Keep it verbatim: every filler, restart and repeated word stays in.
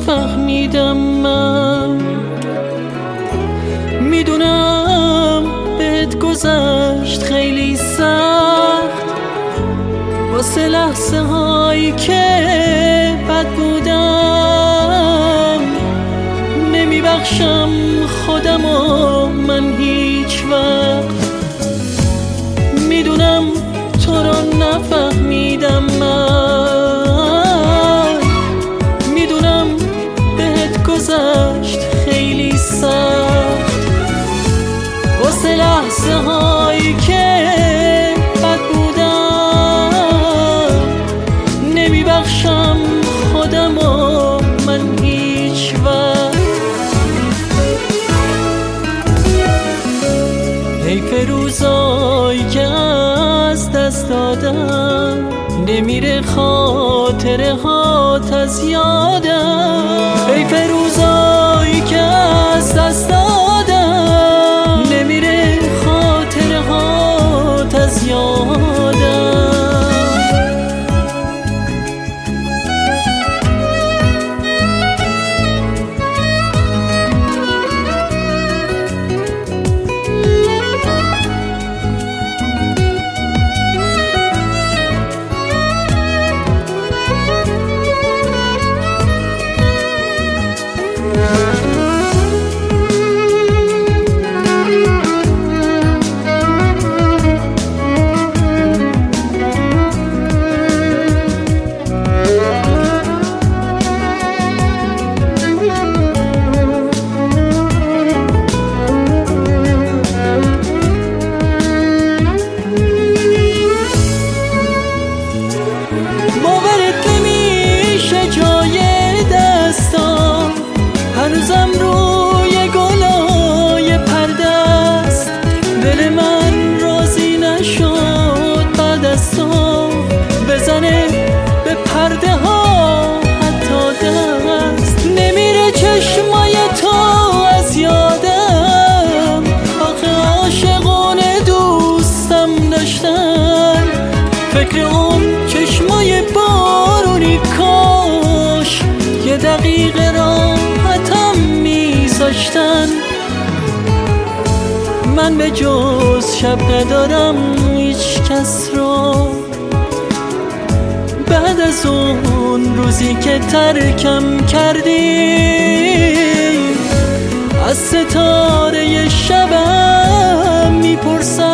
نفهمیدم من. میدونم بهت گذشت خیلی سخت، واسه لحظه هایی که بد بودم. نمیبخشم خودم و من هیچ وقت. میدونم تو رو نفهمیدم من. میدونم بهت گذشت خیلی سخت، واسه لحظه هایی که بد بودم. نمیبخشم خودم و من هیچ وقت. حیف روزایی که از دست دادم، نمیره خاطره هات از یادم. حیف روزایی که از دست دادم، نمیره خاطره هات از یادم. هنوزم روی گلای پرده است، دل من راضی نشد بعد از تو بزنه به پرده ها حتی دست. نمیره چشمای تو از یادم، آخه عاشقونه دوستم داشتن. فکر اون چشمای بارونی کاش یه دقیقه راحتم میذاشتن. من به جز شب ندارم هیچ کس رو، بعد از اون روزی که ترکم کردی. از ستاره شبم میپرسم